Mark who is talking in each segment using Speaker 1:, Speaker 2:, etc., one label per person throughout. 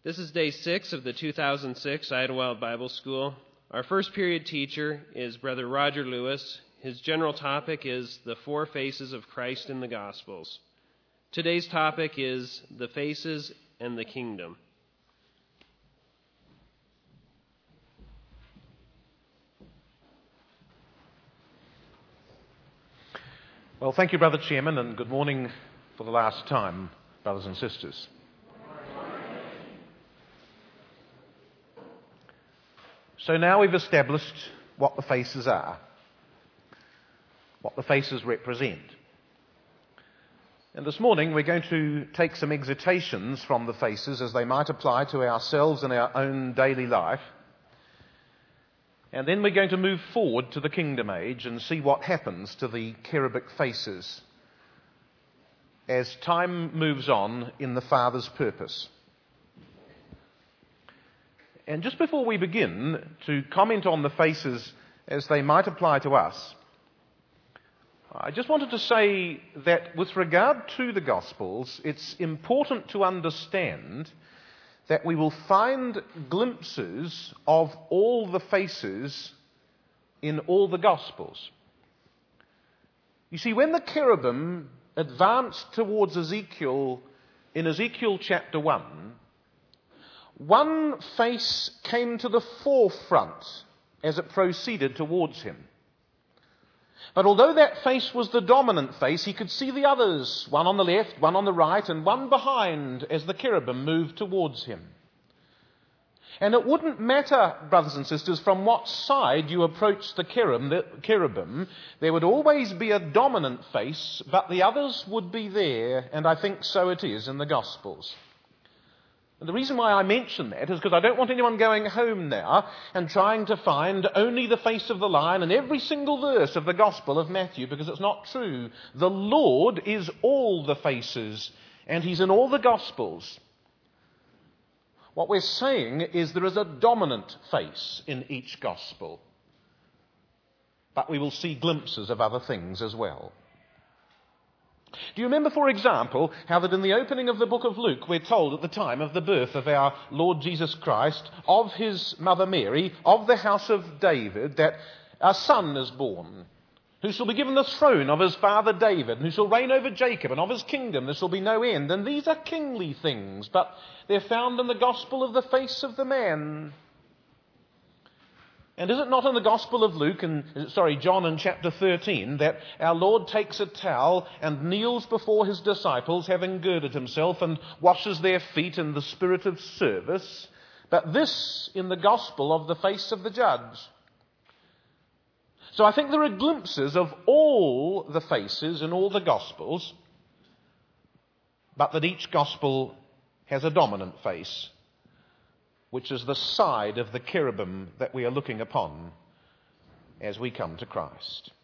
Speaker 1: This is day 6 of the 2006 Idlewild Bible School. Our first period teacher is Brother Roger Lewis. His general topic is the four faces of Christ in the Gospels. Today's topic is the faces and the kingdom.
Speaker 2: Well, thank you, Brother Chairman, and good morning for the last time, brothers and sisters. So now we've established what the faces are, what the faces represent. And this morning we're going to take some exhortations from the faces as they might apply to ourselves and our own daily life. And then we're going to move forward to the kingdom age and see what happens to the cherubic faces as time moves on in the Father's purpose. And just before we begin to comment on the faces as they might apply to us, I just wanted to say that with regard to the Gospels, it's important to understand that we will find glimpses of all the faces in all the Gospels. You see, when the cherubim advanced towards Ezekiel in Ezekiel chapter 1, one face came to the forefront as it proceeded towards him. But although that face was the dominant face, he could see the others, one on the left, one on the right, and one behind as the cherubim moved towards him. And it wouldn't matter, brothers and sisters, from what side you approached the cherubim, there would always be a dominant face, but the others would be there, and I think so it is in the Gospels. And the reason why I mention that is because I don't want anyone going home now and trying to find only the face of the lion in every single verse of the Gospel of Matthew, because it's not true. The Lord is all the faces, and He's in all the Gospels. What we're saying is there is a dominant face in each Gospel, but we will see glimpses of other things as well. Do you remember, for example, how that in the opening of the book of Luke, we're told at the time of the birth of our Lord Jesus Christ, of his mother Mary, of the house of David, that a son is born, who shall be given the throne of his father David, and who shall reign over Jacob, and of his kingdom there shall be no end. And these are kingly things, but they're found in the gospel of the face of the man. And is it not in the Gospel of John in chapter 13, that our Lord takes a towel and kneels before his disciples, having girded himself, and washes their feet in the spirit of service? But this in the Gospel of the face of the judge. So I think there are glimpses of all the faces in all the Gospels, but that each Gospel has a dominant face, which is the side of the cherubim that we are looking upon as we come to Christ.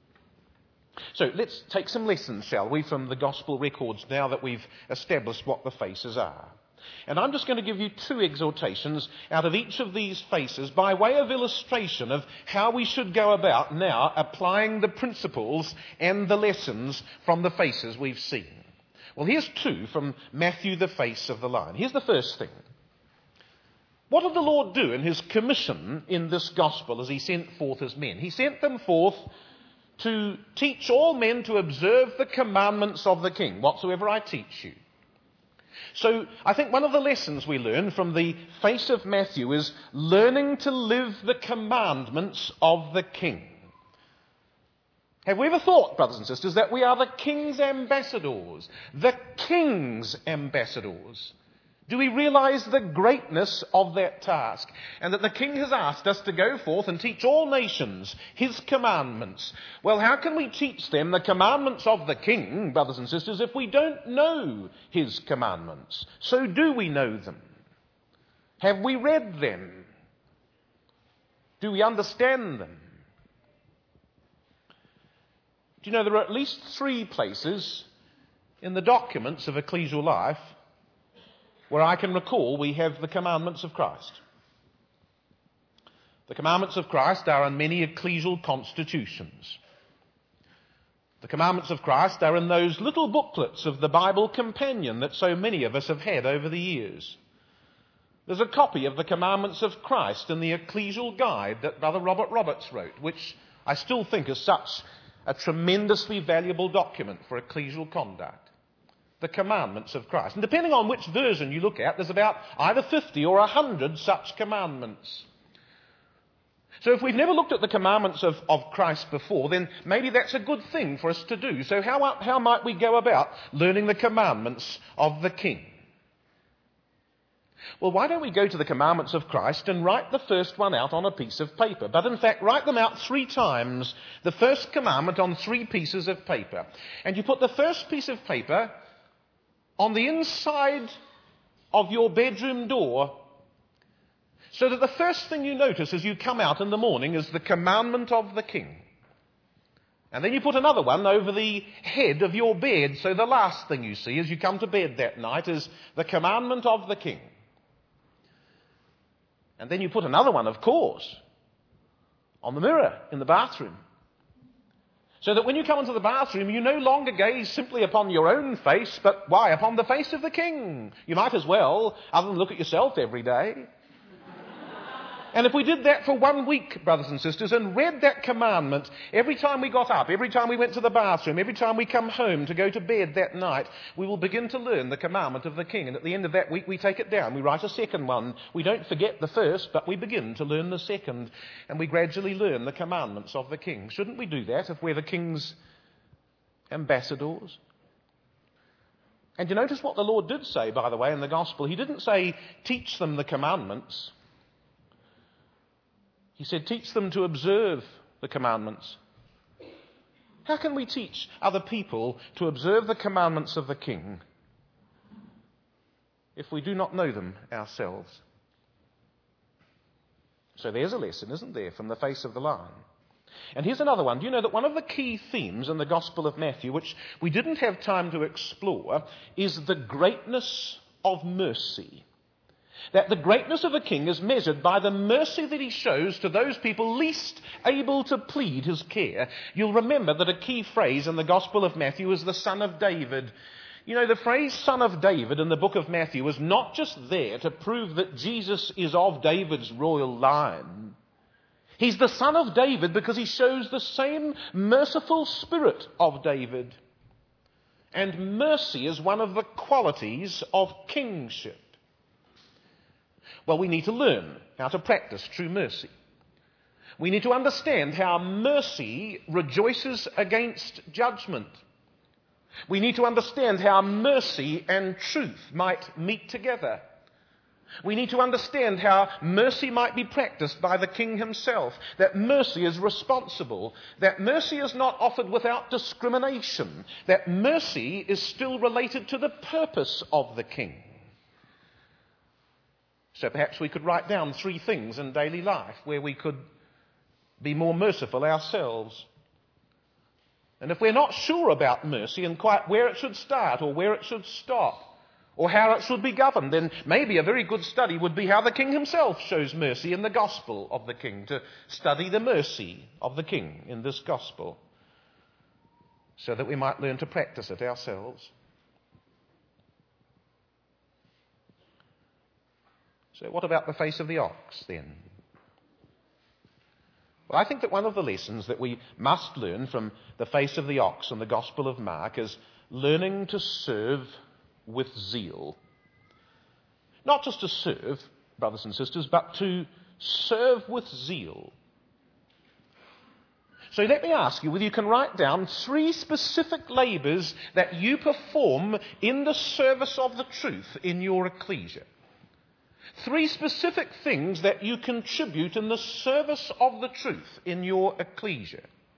Speaker 2: So let's take some lessons, shall we, from the gospel records now that we've established what the faces are. And I'm just going to give you two exhortations out of each of these faces by way of illustration of how we should go about now applying the principles and the lessons from the faces we've seen. Well, here's two from Matthew, the face of the lion. Here's the first thing. What did the Lord do in his commission in this gospel as he sent forth his men? He sent them forth to teach all men to observe the commandments of the king, whatsoever I teach you. So I think one of the lessons we learn from the face of Matthew is learning to live the commandments of the king. Have we ever thought, brothers and sisters, that we are the king's ambassadors? The king's ambassadors. Do we realize the greatness of that task? And that the king has asked us to go forth and teach all nations his commandments. Well, how can we teach them the commandments of the king, brothers and sisters, if we don't know his commandments? So do we know them? Have we read them? Do we understand them? Do you know there are at least 3 places in the documents of ecclesial life where I can recall we have the commandments of Christ. The commandments of Christ are in many ecclesial constitutions. The commandments of Christ are in those little booklets of the Bible Companion that so many of us have had over the years. There's a copy of the Commandments of Christ in the Ecclesial Guide that Brother Robert Roberts wrote, which I still think is such a tremendously valuable document for ecclesial conduct. The Commandments of Christ. And depending on which version you look at, there's about either 50 or 100 such commandments. So if we've never looked at the commandments of Christ before, then maybe that's a good thing for us to do. So how might we go about learning the commandments of the King? Well, why don't we go to the commandments of Christ and write the first one out on a piece of paper? But in fact, write them out 3 times, the first commandment on 3 pieces of paper. And you put the first piece of paper on the inside of your bedroom door, so that the first thing you notice as you come out in the morning is the commandment of the King. And then you put another one over the head of your bed, so the last thing you see as you come to bed that night is the commandment of the King. And then you put another one, of course, on the mirror in the bathroom. So that when you come into the bathroom, you no longer gaze simply upon your own face, but why? Upon the face of the King. You might as well, other than look at yourself every day. And if we did that for 1 week, brothers and sisters, and read that commandment every time we got up, every time we went to the bathroom, every time we come home to go to bed that night, we will begin to learn the commandment of the King. And at the end of that week, we take it down. We write a second one. We don't forget the first, but we begin to learn the second. And we gradually learn the commandments of the King. Shouldn't we do that if we're the King's ambassadors? And you notice what the Lord did say, by the way, in the Gospel. He didn't say, teach them the commandments. He said, teach them to observe the commandments. How can we teach other people to observe the commandments of the King if we do not know them ourselves? So there's a lesson, isn't there, from the face of the line. And here's another one. Do you know that one of the key themes in the Gospel of Matthew, which we didn't have time to explore, is the greatness of mercy? That the greatness of a king is measured by the mercy that he shows to those people least able to plead his care. You'll remember that a key phrase in the Gospel of Matthew is the Son of David. You know, the phrase Son of David in the book of Matthew is not just there to prove that Jesus is of David's royal line. He's the Son of David because he shows the same merciful spirit of David. And mercy is one of the qualities of kingship. Well, we need to learn how to practice true mercy. We need to understand how mercy rejoices against judgment. We need to understand how mercy and truth might meet together. We need to understand how mercy might be practiced by the King himself, that mercy is responsible, that mercy is not offered without discrimination, that mercy is still related to the purpose of the King. So perhaps we could write down 3 things in daily life where we could be more merciful ourselves. And if we're not sure about mercy and quite where it should start or where it should stop or how it should be governed, then maybe a very good study would be how the King himself shows mercy in the Gospel of the King, to study the mercy of the King in this Gospel so that we might learn to practice it ourselves. So what about the face of the ox then? Well, I think that one of the lessons that we must learn from the face of the ox in the Gospel of Mark is learning to serve with zeal. Not just to serve, brothers and sisters, but to serve with zeal. So let me ask you whether you can write down 3 specific labours that you perform in the service of the truth in your ecclesia. 3 specific things that you contribute in the service of the truth in your ecclesia.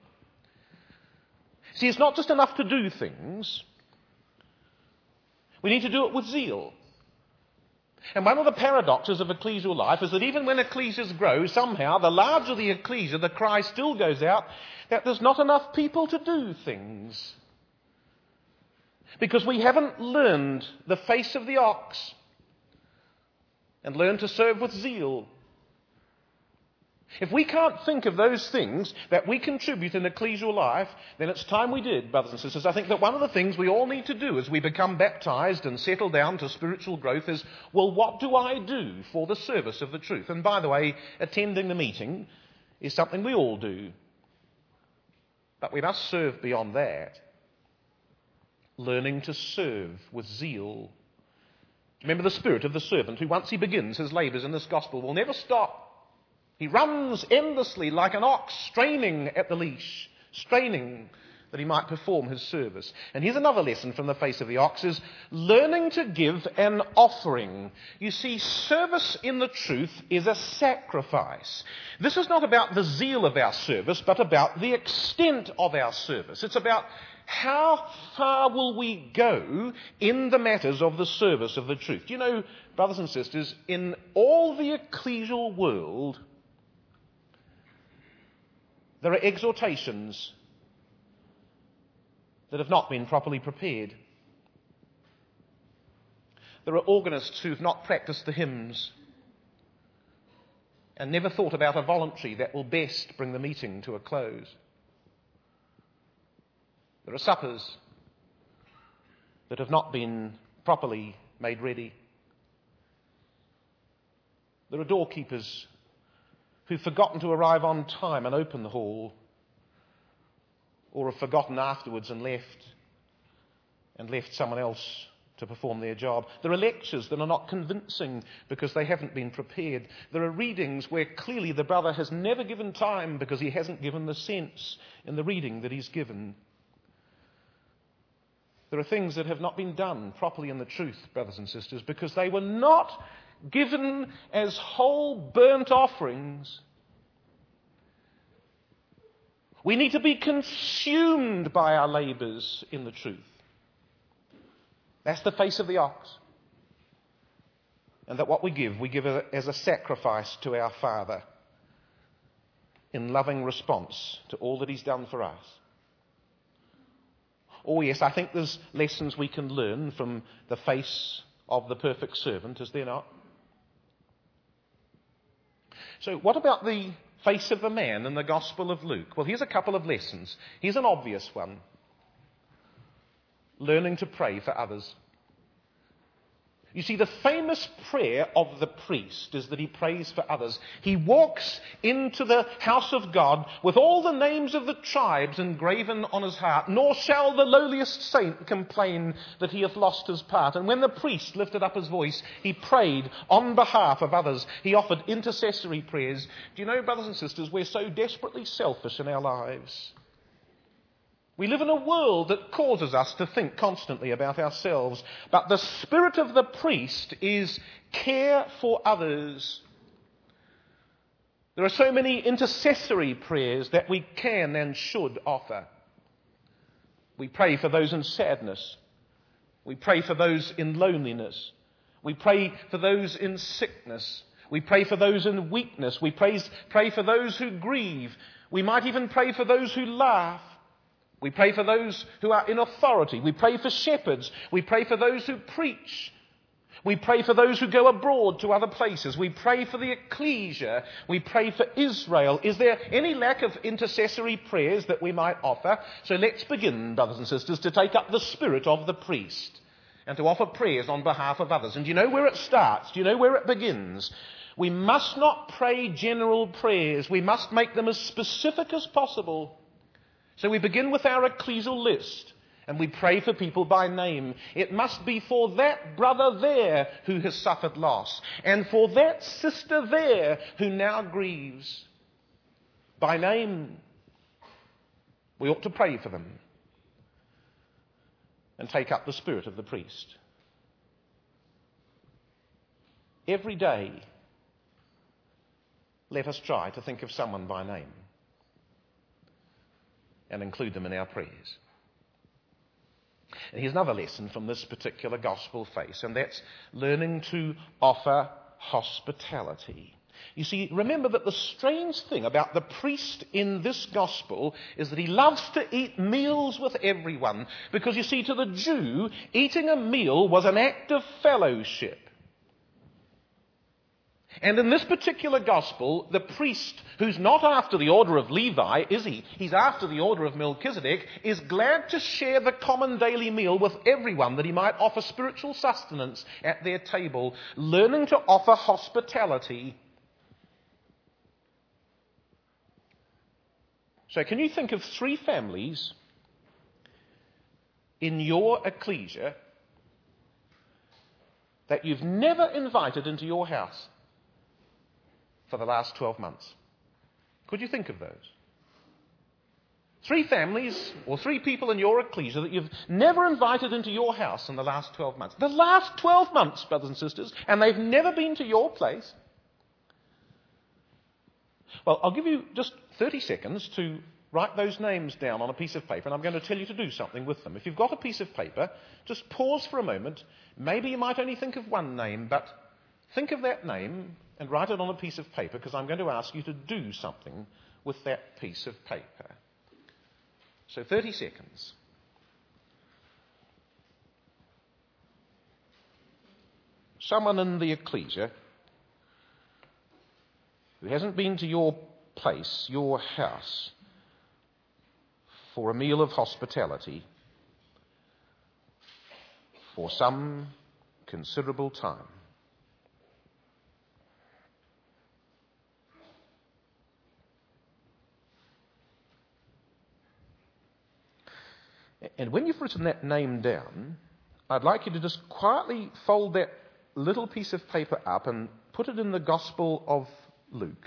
Speaker 2: See, it's not just enough to do things. We need to do it with zeal. And one of the paradoxes of ecclesial life is that even when ecclesias grow, somehow, the larger the ecclesia, the cry still goes out that there's not enough people to do things. Because we haven't learned the face of the ox and learn to serve with zeal. If we can't think of those things that we contribute in ecclesial life, then it's time we did, brothers and sisters. I think that one of the things we all need to do as we become baptized and settle down to spiritual growth is, well, what do I do for the service of the truth? And by the way, attending the meeting is something we all do. But we must serve beyond that. Learning to serve with zeal. Remember the spirit of the servant who, once he begins his labours in this gospel, will never stop. He runs endlessly like an ox, straining at the leash, straining that he might perform his service. And here's another lesson from the face of the ox, is learning to give an offering. You see, service in the truth is a sacrifice. This is not about the zeal of our service, but about the extent of our service. It's about how far will we go in the matters of the service of the truth. You know, brothers and sisters, in all the ecclesial world, there are exhortations that have not been properly prepared. There are organists who've not practiced the hymns and never thought about a voluntary that will best bring the meeting to a close. There are suppers that have not been properly made ready. There are doorkeepers who've forgotten to arrive on time and open the hall, or have forgotten afterwards and left someone else to perform their job. There are lectures that are not convincing because they haven't been prepared. There are readings where clearly the brother has never given time because he hasn't given the sense in the reading that he's given. There are things that have not been done properly in the truth, brothers and sisters, because they were not given as whole burnt offerings. We need to be consumed by our labours in the truth. That's the face of the ox. And that what we give as a sacrifice to our Father in loving response to all that he's done for us. Oh yes, I think there's lessons we can learn from the face of the perfect servant, is there not? So what about the face of the man in the Gospel of Luke? Well, here's a couple of lessons. Here's an obvious one. Learning to pray for others. You see, the famous prayer of the priest is that he prays for others. He walks into the house of God with all the names of the tribes engraven on his heart, nor shall the lowliest saint complain that he hath lost his part. And when the priest lifted up his voice, he prayed on behalf of others. He offered intercessory prayers. Do you know, brothers and sisters, we're so desperately selfish in our lives. We live in a world that causes us to think constantly about ourselves. But the spirit of the priest is care for others. There are so many intercessory prayers that we can and should offer. We pray for those in sadness. We pray for those in loneliness. We pray for those in sickness. We pray for those in weakness. We pray for those who grieve. We might even pray for those who laugh. We pray for those who are in authority. We pray for shepherds. We pray for those who preach. We pray for those who go abroad to other places. We pray for the ecclesia. We pray for Israel. Is there any lack of intercessory prayers that we might offer? So let's begin, brothers and sisters, to take up the spirit of the priest and to offer prayers on behalf of others. And do you know where it starts? Do you know where it begins? We must not pray general prayers. We must make them as specific as possible. So we begin with our ecclesial list and we pray for people by name. It must be for that brother there who has suffered loss and for that sister there who now grieves. By name, we ought to pray for them and take up the spirit of the priest. Every day, let us try to think of someone by name and include them in our prayers. And here's another lesson from this particular gospel face, and that's learning to offer hospitality. You see, remember that the strange thing about the priest in this gospel is that he loves to eat meals with everyone, because you see, to the Jew, eating a meal was an act of fellowship. And in this particular gospel, the priest, who's not after the order of Levi, is he? He's after the order of Melchizedek, is glad to share the common daily meal with everyone that he might offer spiritual sustenance at their table, learning to offer hospitality. So can you think of 3 families in your ecclesia that you've never invited into your house for the last 12 months? Could you think of those? 3 families or 3 people in your ecclesia that you've never invited into your house in the last 12 months. The last 12 months, brothers and sisters, and they've never been to your place. Well, I'll give you just 30 seconds to write those names down on a piece of paper, and I'm going to tell you to do something with them. If you've got a piece of paper, just pause for a moment. Maybe you might only think of one name, but think of that name and write it on a piece of paper, because I'm going to ask you to do something with that piece of paper. So 30 seconds. Someone in the ecclesia who hasn't been to your place, your house, for a meal of hospitality for some considerable time. And when you've written that name down, I'd like you to just quietly fold that little piece of paper up and put it in the Gospel of Luke.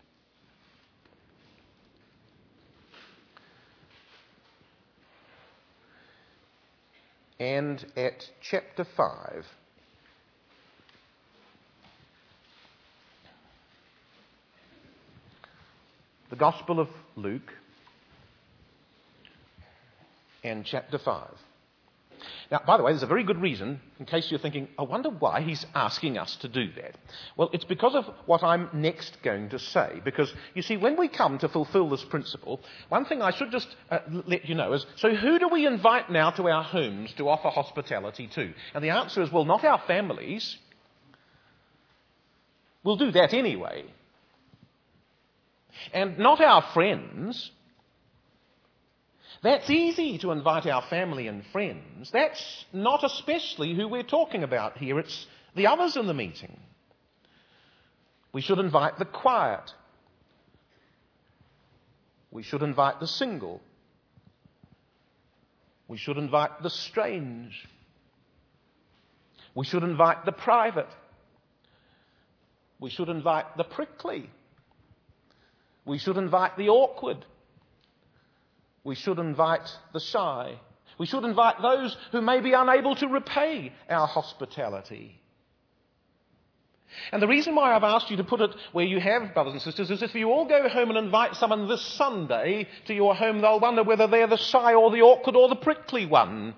Speaker 2: And at chapter 5, the Gospel of Luke and chapter 5. Now, by the way, there's a very good reason, in case you're thinking, I wonder why he's asking us to do that. Well, it's because of what I'm next going to say. Because, you see, when we come to fulfill this principle, one thing I should just let you know is, so who do we invite now to our homes to offer hospitality to? And the answer is, well, not our families. We'll do that anyway. And not our friends. That's easy to invite our family and friends. That's not especially who we're talking about here. It's the others in the meeting. We should invite the quiet. We should invite the single. We should invite the strange. We should invite the private. We should invite the prickly. We should invite the awkward. We should invite the shy. We should invite those who may be unable to repay our hospitality. And the reason why I've asked you to put it where you have, brothers and sisters, is if you all go home and invite someone this Sunday to your home, they'll wonder whether they're the shy or the awkward or the prickly one.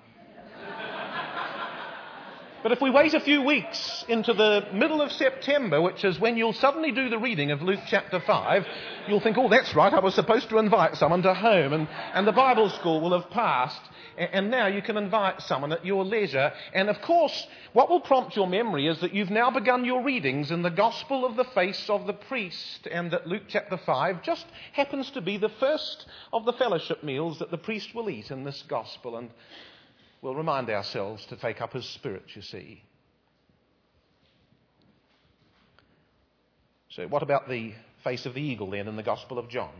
Speaker 2: But if we wait a few weeks into the middle of September, which is when you'll suddenly do the reading of Luke chapter 5, you'll think, oh, that's right, I was supposed to invite someone to home, and the Bible school will have passed, and now you can invite someone at your leisure. And of course, what will prompt your memory is that you've now begun your readings in the Gospel of the Face of the Priest, and that Luke chapter 5 just happens to be the first of the fellowship meals that the priest will eat in this Gospel, and we'll remind ourselves to take up his spirit, you see. So what about the face of the eagle then in the Gospel of John?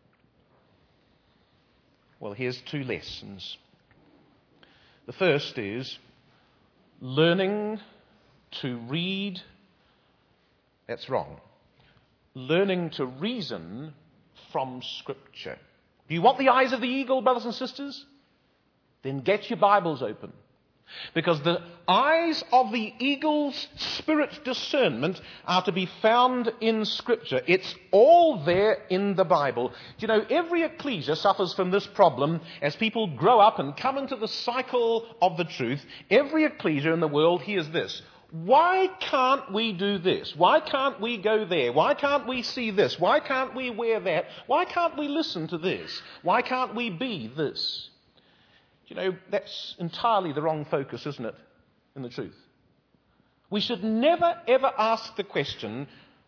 Speaker 2: Well, here's 2 lessons. The first is learning to read. That's wrong. Learning to reason from Scripture. Do you want the eyes of the eagle, brothers and sisters? Then get your Bibles open. Because the eyes of the eagle's spirit discernment are to be found in Scripture. It's all there in the Bible. Do you know, every ecclesia suffers from this problem as people grow up and come into the cycle of the truth. Every ecclesia in the world hears this. Why can't we do this? Why can't we go there? Why can't we see this? Why can't we wear that? Why can't we listen to this? Why can't we be this? You know, that's entirely the wrong focus, isn't it, in the truth? We should never, ever ask the question,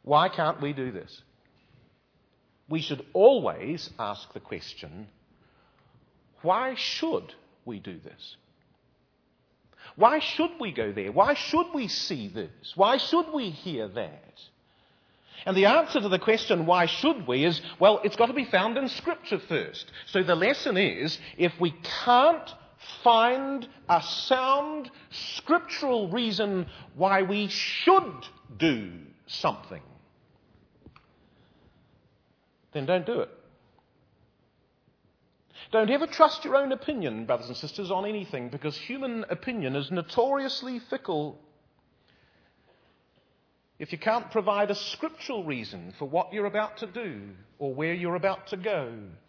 Speaker 2: Why can't we do this? We should always ask the question, why should we do this? Why should we go there? Why should we see this? Why should we hear that? And the answer to the question, why should we, is, well, it's got to be found in Scripture first. So the lesson is, if we can't find a sound scriptural reason why we should do something, then don't do it. Don't ever trust your own opinion, brothers and sisters, on anything, because human opinion is notoriously fickle. If you can't provide a scriptural reason for what you're about to do or where you're about to go,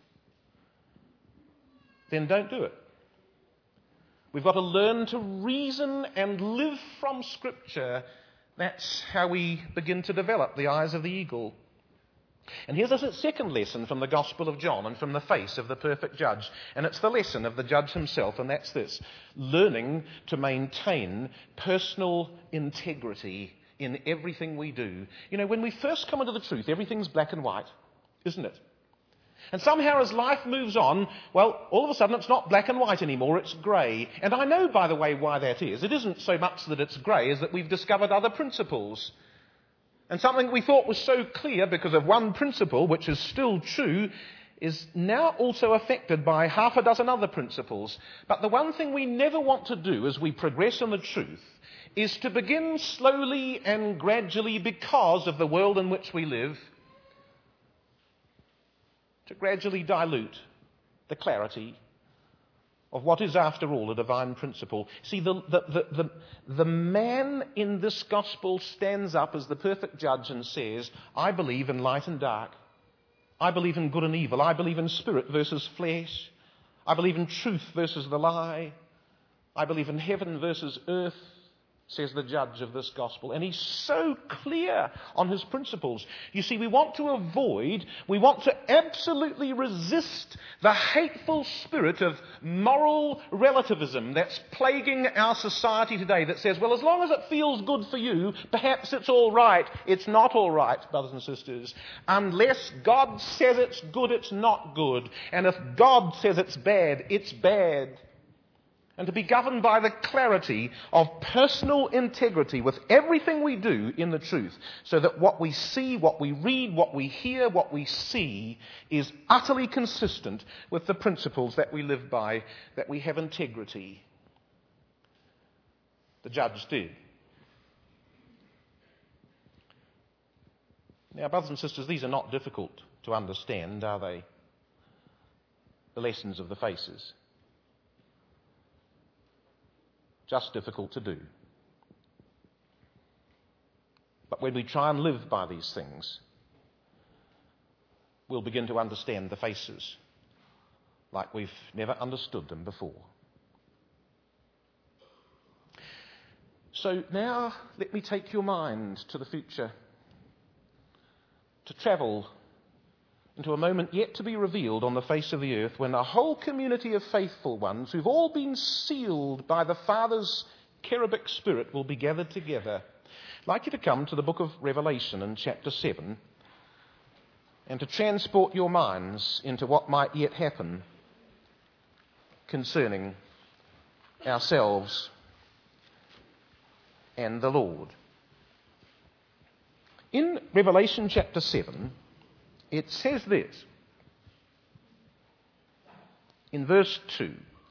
Speaker 2: then don't do it. We've got to learn to reason and live from Scripture. That's how we begin to develop the eyes of the eagle. And here's a second lesson from the Gospel of John and from the face of the perfect judge. And it's the lesson of the judge himself, and that's this: learning to maintain personal integrity in everything we do. You know, when we first come into the truth, everything's black and white, isn't it? And somehow as life moves on, well, all of a sudden it's not black and white anymore, it's grey. And I know, by the way, why that is. It isn't so much that it's grey as that we've discovered other principles. And something we thought was so clear because of one principle, which is still true, is now also affected by half a dozen other principles. But the one thing we never want to do as we progress in the truth is to begin slowly and gradually, because of the world in which we live, to gradually dilute the clarity of what is, after all, a divine principle. See, the man in this gospel stands up as the perfect judge and says, I believe in light and dark. I believe in good and evil. I believe in spirit versus flesh. I believe in truth versus the lie. I believe in heaven versus earth, says the judge of this gospel. And he's so clear on his principles. You see, we want to absolutely resist the hateful spirit of moral relativism that's plaguing our society today, that says, well, as long as it feels good for you, perhaps it's all right. It's not all right, brothers and sisters. Unless God says it's good, it's not good. And if God says it's bad, it's bad. And to be governed by the clarity of personal integrity with everything we do in the truth, so that what we see, what we read, what we hear, what we see is utterly consistent with the principles that we live by, that we have integrity. The judge did. Now, brothers and sisters, these are not difficult to understand, are they? The lessons of the faces. Just difficult to do. But when we try and live by these things, we'll begin to understand the faces like we've never understood them before. So now let me take your mind to the future, to travel into a moment yet to be revealed on the face of the earth, when a whole community of faithful ones who've all been sealed by the Father's cherubic spirit will be gathered together. I'd like you to come to the book of Revelation in chapter 7 and to transport your minds into what might yet happen concerning ourselves and the Lord. In Revelation chapter 7, it says this, in verse 2,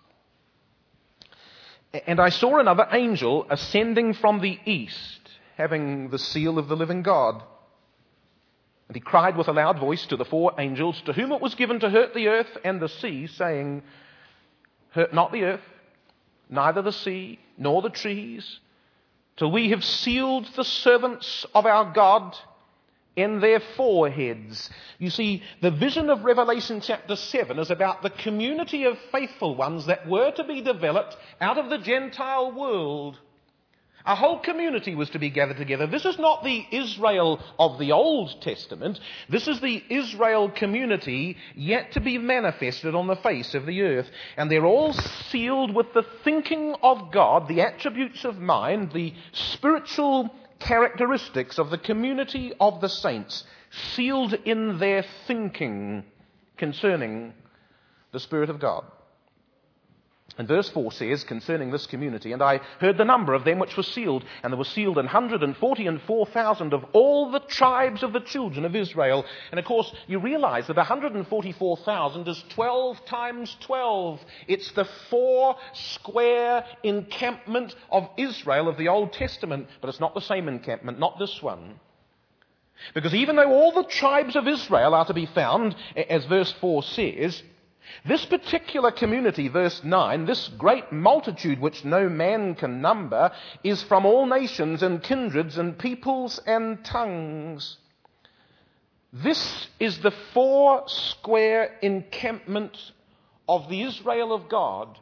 Speaker 2: and I saw another angel ascending from the east, having the seal of the living God. And he cried with a loud voice to the four angels, to whom it was given to hurt the earth and the sea, saying, hurt not the earth, neither the sea, nor the trees, till we have sealed the servants of our God in their foreheads. You see, the vision of Revelation chapter 7 is about the community of faithful ones that were to be developed out of the Gentile world. A whole community was to be gathered together. This is not the Israel of the Old Testament. This is the Israel community yet to be manifested on the face of the earth. And they're all sealed with the thinking of God, the attributes of mind, the spiritual characteristics of the community of the saints sealed in their thinking concerning the Spirit of God. And verse 4 says, concerning this community, and I heard the number of them which were sealed, and there were sealed 144,000 of all the tribes of the children of Israel. And of course, you realize that 144,000 is 12 times 12. It's the 4 square encampment of Israel of the Old Testament, but it's not the same encampment, not this one. Because even though all the tribes of Israel are to be found, as verse 4 says, this particular community, verse 9, this great multitude which no man can number, is from all nations and kindreds and peoples and tongues. This is the 4 square encampment of the Israel of God.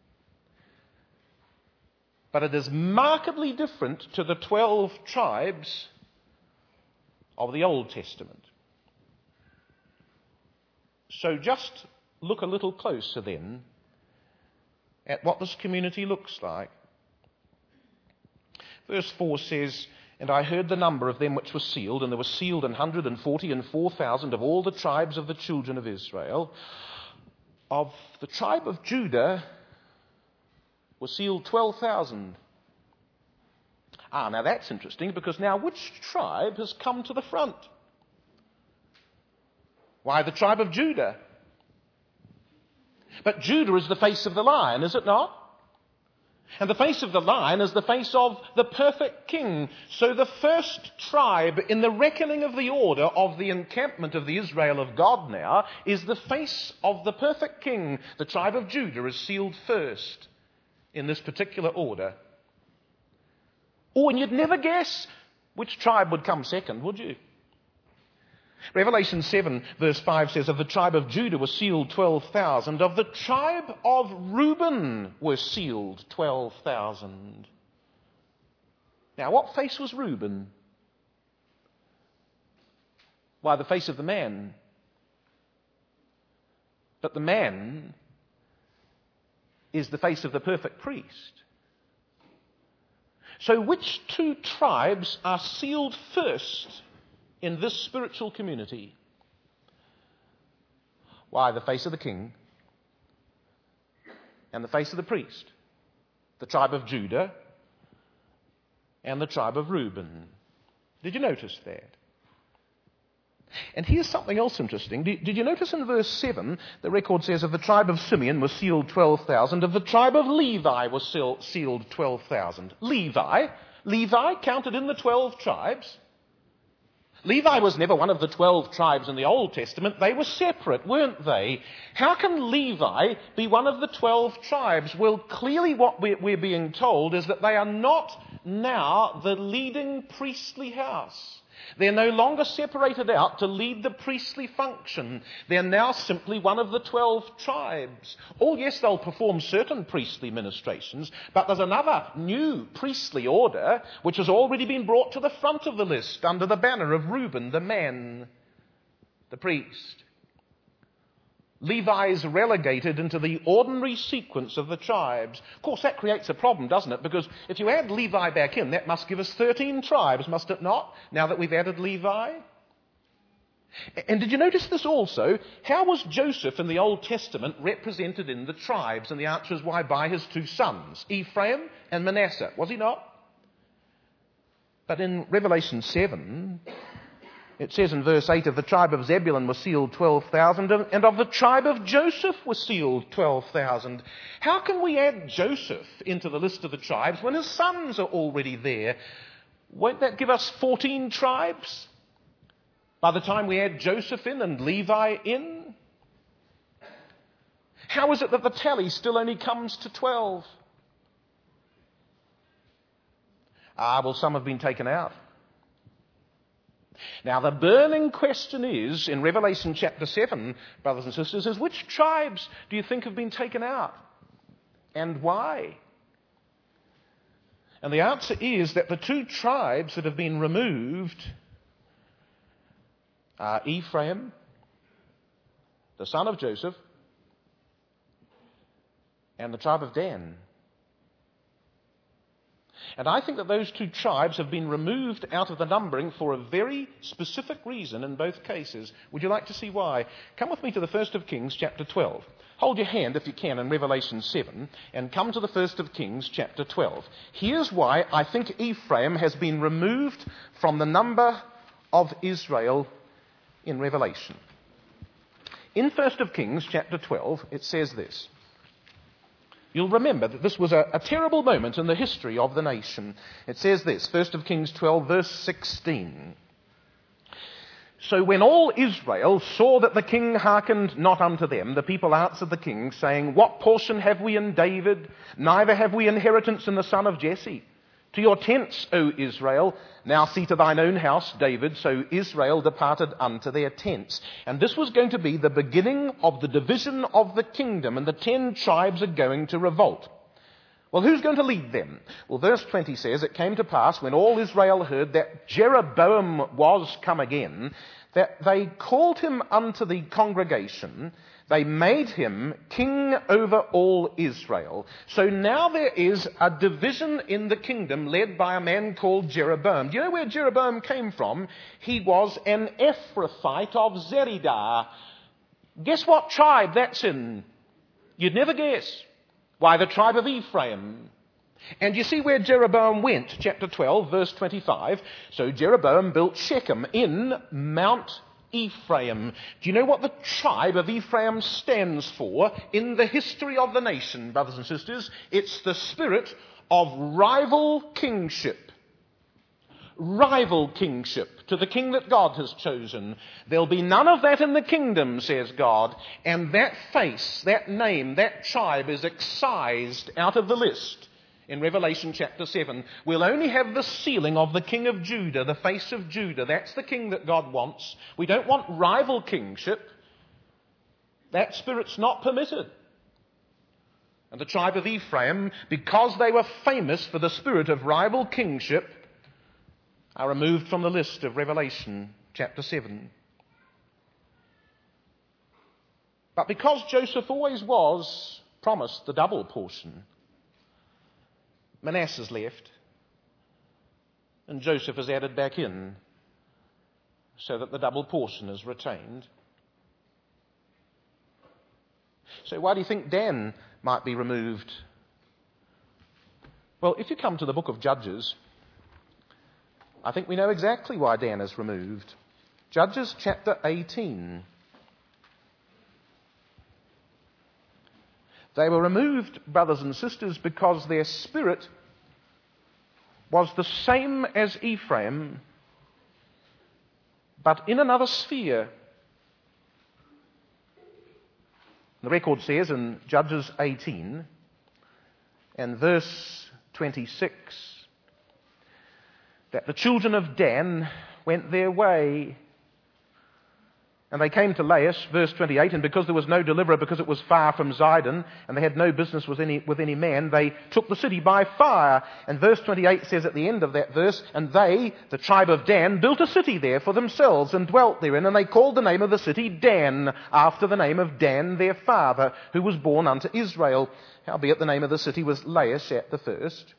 Speaker 2: But it is markedly different to the 12 tribes of the Old Testament. So just look a little closer then at what this community looks like. Verse 4 says, and I heard the number of them which were sealed, and there were sealed 144,000 of all the tribes of the children of Israel. Of the tribe of Judah were sealed 12,000. Now that's interesting, because now which tribe has come to the front? Why, the tribe of Judah. But Judah is the face of the lion, is it not? And the face of the lion is the face of the perfect king. So the first tribe in the reckoning of the order of the encampment of the Israel of God now is the face of the perfect king. The tribe of Judah is sealed first in this particular order. Oh, and you'd never guess which tribe would come second, would you? Revelation 7 verse 5 says, of the tribe of Judah were sealed 12,000. Of the tribe of Reuben were sealed 12,000. Now, what face was Reuben? Why, the face of the man. But the man is the face of the perfect priest. So which 2 tribes are sealed first in this spiritual community? Why, the face of the king and the face of the priest. The tribe of Judah and the tribe of Reuben. Did you notice that? And here's something else interesting. Did you notice in verse 7, the record says, of the tribe of Simeon was sealed 12,000. Of the tribe of Levi was sealed 12,000. Levi counted in the 12 tribes. Levi was never one of the 12 tribes in the Old Testament. They were separate, weren't they? How can Levi be one of the 12 tribes? Well, clearly what we're being told is that they are not now the leading priestly house. They're no longer separated out to lead the priestly function. They're now simply one of the 12 tribes. Oh, yes, they'll perform certain priestly ministrations, but there's another new priestly order which has already been brought to the front of the list under the banner of Reuben, the man, the priest. Levi is relegated into the ordinary sequence of the tribes. Of course, that creates a problem, doesn't it? Because if you add Levi back in, that must give us 13 tribes, must it not, now that we've added Levi? And did you notice this also? How was Joseph in the Old Testament represented in the tribes? And the answer is, why, by his 2 sons, Ephraim and Manasseh. Was he not? But in Revelation 7... it says in verse 8, of the tribe of Zebulun were sealed 12,000, and of the tribe of Joseph were sealed 12,000. How can we add Joseph into the list of the tribes when his sons are already there? Won't that give us 14 tribes by the time we add Joseph in and Levi in? How is it that the tally still only comes to 12? Well, some have been taken out. Now, the burning question is, in Revelation chapter 7, brothers and sisters, is which tribes do you think have been taken out? And why? And the answer is that the 2 tribes that have been removed are Ephraim, the son of Joseph, and the tribe of Dan. And I think that those two tribes have been removed out of the numbering for a very specific reason in both cases. Would you like to see why? Come with me to the 1st of Kings, chapter 12. Hold your hand, if you can, in Revelation 7, and come to the 1st of Kings, chapter 12. Here's why I think Ephraim has been removed from the number of Israel in Revelation. In 1st of Kings, chapter 12, it says this. You'll remember that this was a terrible moment in the history of the nation. It says this, 1st of Kings 12, verse 16. So when all Israel saw that the king hearkened not unto them, the people answered the king, saying, What portion have we in David? Neither have we inheritance in the son of Jesse. To your tents, O Israel. Now see to thine own house, David. So Israel departed unto their tents. And this was going to be the beginning of the division of the kingdom, and the 10 tribes are going to revolt. Well, who's going to lead them? Well, verse 20 says, It came to pass, when all Israel heard that Jeroboam was come again, that they called him unto the congregation. They made him king over all Israel. So now there is a division in the kingdom led by a man called Jeroboam. Do you know where Jeroboam came from? He was an Ephrathite of Zeridah. Guess what tribe that's in? You'd never guess. Why, the tribe of Ephraim. And you see where Jeroboam went, chapter 12, verse 25. So Jeroboam built Shechem in Mount Ephraim. Do you know what the tribe of Ephraim stands for in the history of the nation, brothers and sisters? It's the spirit of rival kingship. Rival kingship to the king that God has chosen. There'll be none of that in the kingdom, says God. And that face, that name, that tribe is excised out of the list. In Revelation chapter 7, we'll only have the sealing of the king of Judah, the face of Judah. That's the king that God wants. We don't want rival kingship. That spirit's not permitted. And the tribe of Ephraim, because they were famous for the spirit of rival kingship, are removed from the list of Revelation chapter 7. But because Joseph always was promised the double portion, Manasseh's left, and Joseph is added back in so that the double portion is retained. So why do you think Dan might be removed? Well, if you come to the book of Judges, I think we know exactly why Dan is removed. Judges chapter 18. They were removed, brothers and sisters, because their spirit was the same as Ephraim, but in another sphere. The record says in Judges 18 and verse 26 that the children of Dan went their way. And they came to Laish, verse 28, and because there was no deliverer, because it was far from Zidon, and they had no business with any man, they took the city by fire. And verse 28 says at the end of that verse, and they, the tribe of Dan, built a city there for themselves and dwelt therein, and they called the name of the city Dan, after the name of Dan their father, who was born unto Israel. Howbeit the name of the city was Laish at the first.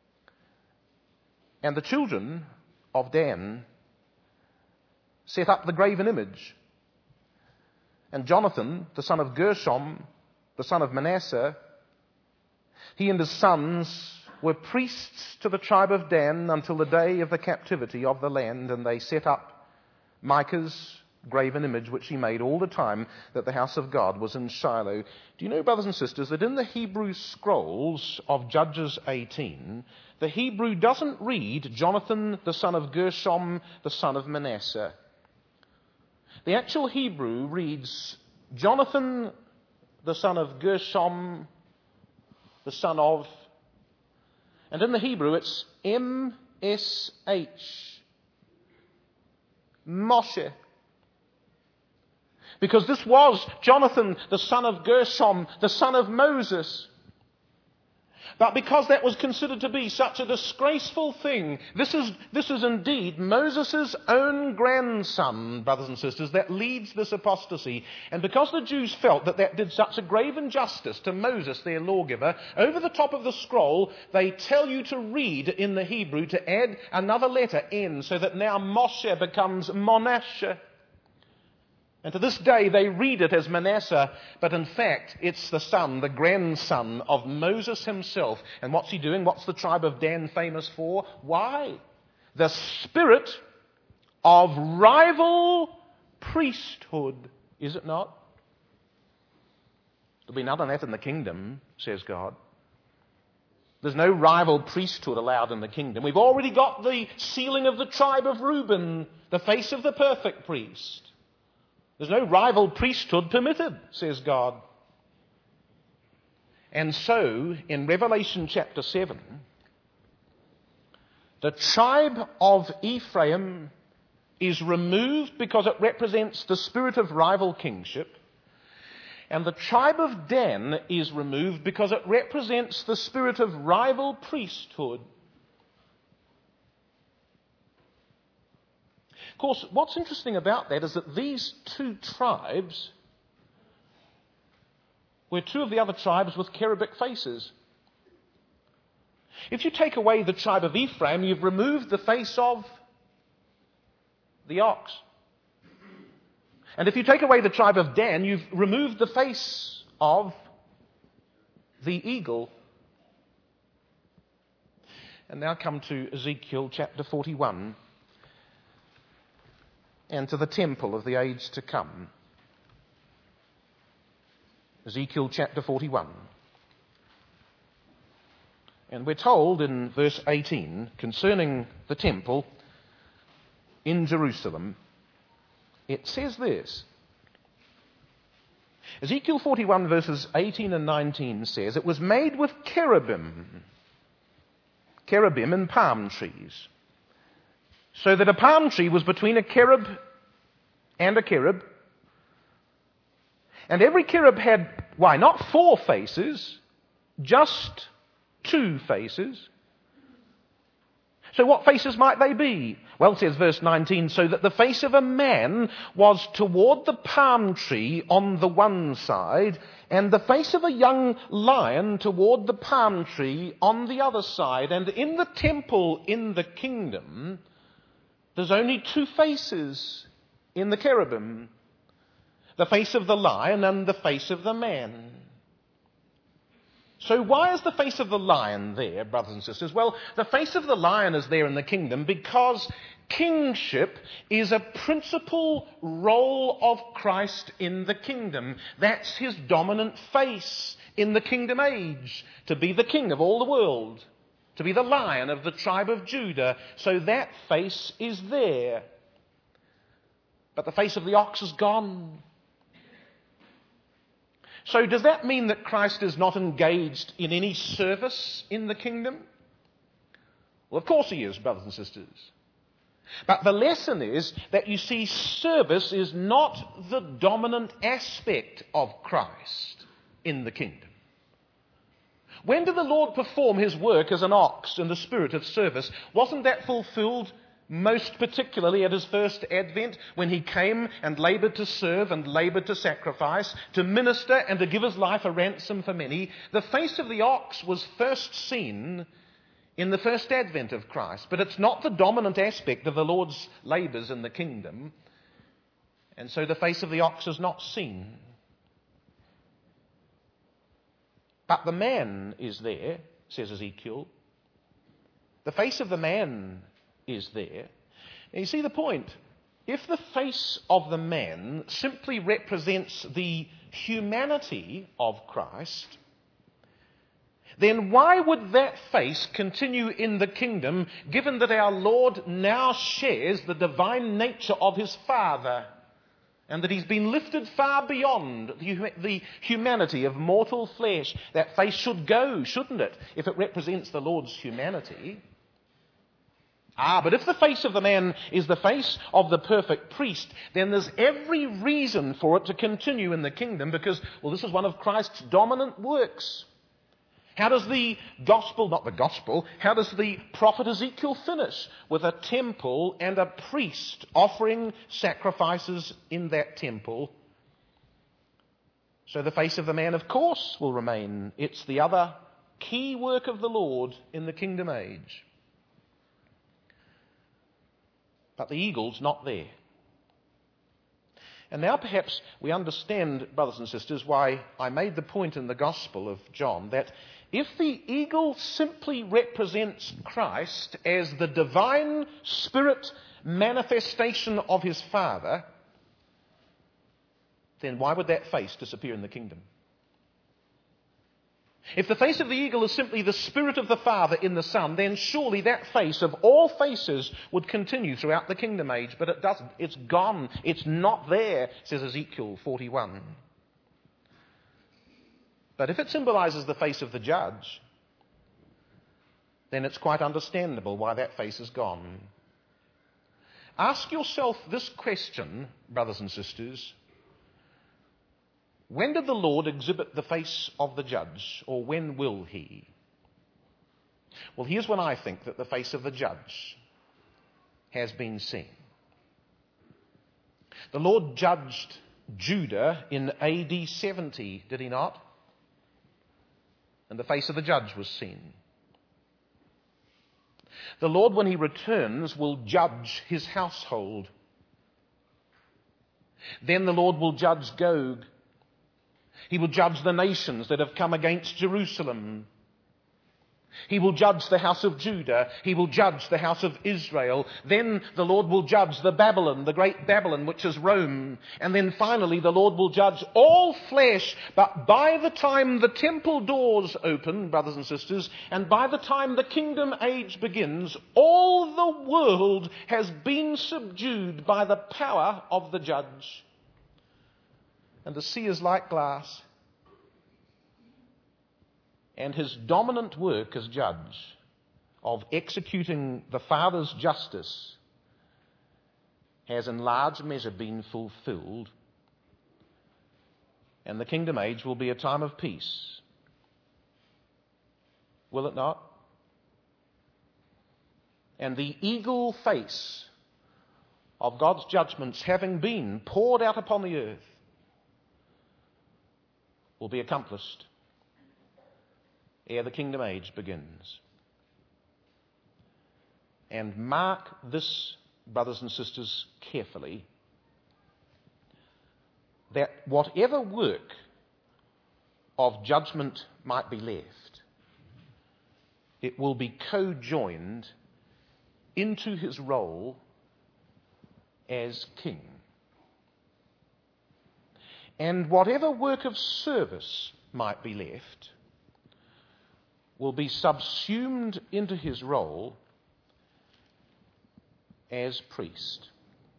Speaker 2: And the children of Dan set up the graven image. And Jonathan, the son of Gershom, the son of Manasseh, he and his sons were priests to the tribe of Dan until the day of the captivity of the land, and they set up Micah's graven image, which he made all the time that the house of God was in Shiloh. Do you know, brothers and sisters, that in the Hebrew scrolls of Judges 18, the Hebrew doesn't read Jonathan, the son of Gershom, the son of Manasseh. The actual Hebrew reads Jonathan, the son of Gershom, the son of, and in the Hebrew it's M-S-H, Moshe. Because this was Jonathan, the son of Gershom, the son of Moses. But because that was considered to be such a disgraceful thing, this is indeed Moses' own grandson, brothers and sisters, that leads this apostasy. And because the Jews felt that that did such a grave injustice to Moses, their lawgiver, over the top of the scroll, they tell you to read in the Hebrew to add another letter, N, so that now Moshe becomes Monashe. And to this day they read it as Manasseh, but in fact it's the son, the grandson of Moses himself. And what's he doing? What's the tribe of Dan famous for? Why? The spirit of rival priesthood, is it not? There'll be none of that in the kingdom, says God. There's no rival priesthood allowed in the kingdom. We've already got the sealing of the tribe of Reuben, the face of the perfect priest. There's no rival priesthood permitted, says God. And so, in Revelation chapter 7, the tribe of Ephraim is removed because it represents the spirit of rival kingship, and the tribe of Dan is removed because it represents the spirit of rival priesthood. Of course, what's interesting about that is that these two tribes were two of the other tribes with cherubic faces. If you take away the tribe of Ephraim, you've removed the face of the ox. And if you take away the tribe of Dan, you've removed the face of the eagle. And now come to Ezekiel chapter 41. And to the temple of the age to come. Ezekiel chapter 41. And we're told in verse 18, concerning the temple in Jerusalem, it says this. Ezekiel 41 verses 18 and 19 says, it was made with cherubim and palm trees. So that a palm tree was between a cherub and a cherub. And every cherub had, not 4 faces, just 2 faces. So what faces might they be? Well, it says verse 19, so that the face of a man was toward the palm tree on the one side, and the face of a young lion toward the palm tree on the other side. And in the temple in the kingdom, there's only 2 faces in the cherubim. The face of the lion and the face of the man. So why is the face of the lion there, brothers and sisters? Well, the face of the lion is there in the kingdom because kingship is a principal role of Christ in the kingdom. That's his dominant face in the kingdom age, to be the king of all the world. To be the lion of the tribe of Judah. So that face is there. But the face of the ox is gone. So does that mean that Christ is not engaged in any service in the kingdom? Well, of course he is, brothers and sisters. But the lesson is that you see, service is not the dominant aspect of Christ in the kingdom. When did the Lord perform his work as an ox in the spirit of service? Wasn't that fulfilled most particularly at his first advent, when he came and laboured to serve and laboured to sacrifice, to minister and to give his life a ransom for many? The face of the ox was first seen in the first advent of Christ, but it's not the dominant aspect of the Lord's labours in the kingdom, and so the face of the ox is not seen. But the man is there, says Ezekiel. The face of the man is there. And you see the point. If the face of the man simply represents the humanity of Christ, then why would that face continue in the kingdom, given that our Lord now shares the divine nature of his Father, and that he's been lifted far beyond the humanity of mortal flesh? That face should go, shouldn't it, if it represents the Lord's humanity? But if the face of the man is the face of the perfect priest, then there's every reason for it to continue in the kingdom because, this is one of Christ's dominant works. How does the how does the prophet Ezekiel finish? With a temple and a priest offering sacrifices in that temple. So the face of the man, of course, will remain. It's the other key work of the Lord in the kingdom age. But the eagle's not there. And now perhaps we understand, brothers and sisters, why I made the point in the Gospel of John that if the eagle simply represents Christ as the divine Spirit manifestation of his Father, then why would that face disappear in the kingdom? If the face of the eagle is simply the Spirit of the Father in the Son, then surely that face of all faces would continue throughout the kingdom age, but it doesn't. It's gone. It's not there, says Ezekiel 41. But if it symbolizes the face of the judge, then it's quite understandable why that face is gone. Ask yourself this question, brothers and sisters. When did the Lord exhibit the face of the judge, or when will he? Well, here's when I think that the face of the judge has been seen. The Lord judged Judah in AD 70, did he not? And the face of the judge was seen. The Lord, when he returns, will judge his household. Then the Lord will judge Gog. He will judge the nations that have come against Jerusalem. He will judge the house of Judah. He will judge the house of Israel. Then the Lord will judge the great Babylon, which is Rome. And then finally the Lord will judge all flesh. But by the time the temple doors open, brothers and sisters, and by the time the kingdom age begins, all the world has been subdued by the power of the judge. And the sea is like glass. And his dominant work as judge of executing the Father's justice has in large measure been fulfilled. And the kingdom age will be a time of peace. Will it not? And the eagle face of God's judgments having been poured out upon the earth will be accomplished ere the kingdom age begins. And mark this, brothers and sisters, carefully, that whatever work of judgment might be left, it will be co-joined into his role as king. And whatever work of service might be left will be subsumed into his role as priest.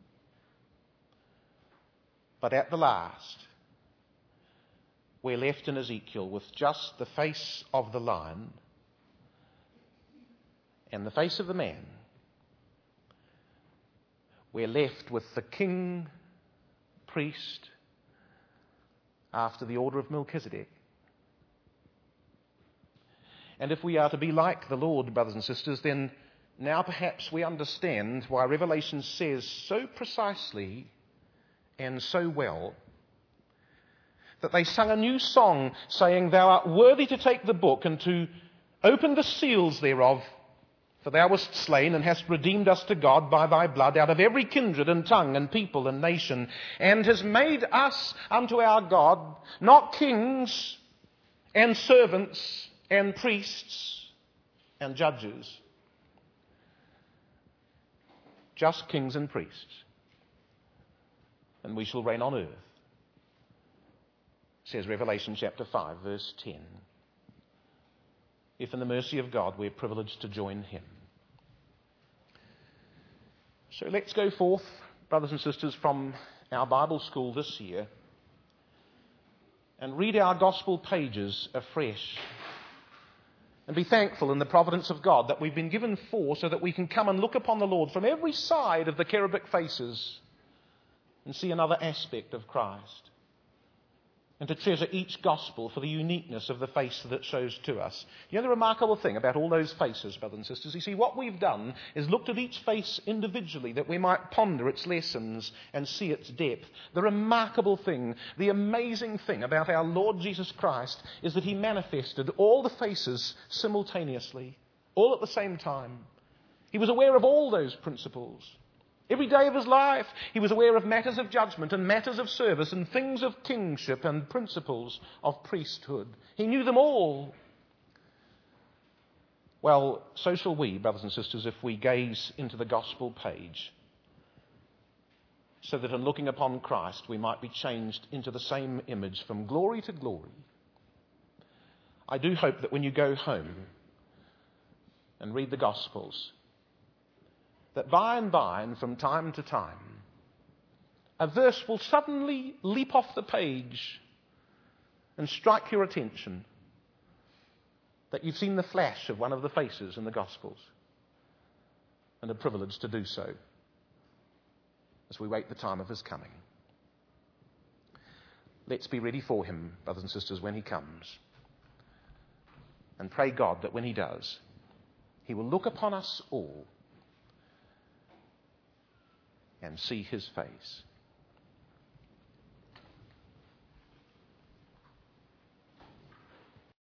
Speaker 2: But at the last, we're left in Ezekiel with just the face of the lion and the face of the man. We're left with the king, priest, after the order of Melchizedek. And if we are to be like the Lord, brothers and sisters, then now perhaps we understand why Revelation says so precisely and so well that they sung a new song saying, "Thou art worthy to take the book and to open the seals thereof, for thou wast slain and hast redeemed us to God by thy blood out of every kindred and tongue and people and nation, and has made us unto our God, not kings and servants and priests and judges, just kings and priests, and we shall reign on earth," says Revelation chapter 5, verse 10. If in the mercy of God we're privileged to join him. So let's go forth, brothers and sisters, from our Bible school this year and read our gospel pages afresh and be thankful in the providence of God that we've been given four so that we can come and look upon the Lord from every side of the cherubic faces and see another aspect of Christ. and to treasure each gospel for the uniqueness of the face that it shows to us. You know the remarkable thing about all those faces, brothers and sisters? You see, what we've done is looked at each face individually that we might ponder its lessons and see its depth. The remarkable thing, the amazing thing about our Lord Jesus Christ is that he manifested all the faces simultaneously, all at the same time. He was aware of all those principles. Every day of his life, he was aware of matters of judgment and matters of service and things of kingship and principles of priesthood. He knew them all. Well, so shall we, brothers and sisters, if we gaze into the gospel page, so that in looking upon Christ, we might be changed into the same image from glory to glory. I do hope that when you go home and read the Gospels, that by and by and from time to time, a verse will suddenly leap off the page and strike your attention, that you've seen the flash of one of the faces in the Gospels, and are privileged to do so as we wait the time of his coming. Let's be ready for him, brothers and sisters, when he comes, and pray God that when he does, he will look upon us all and see his face.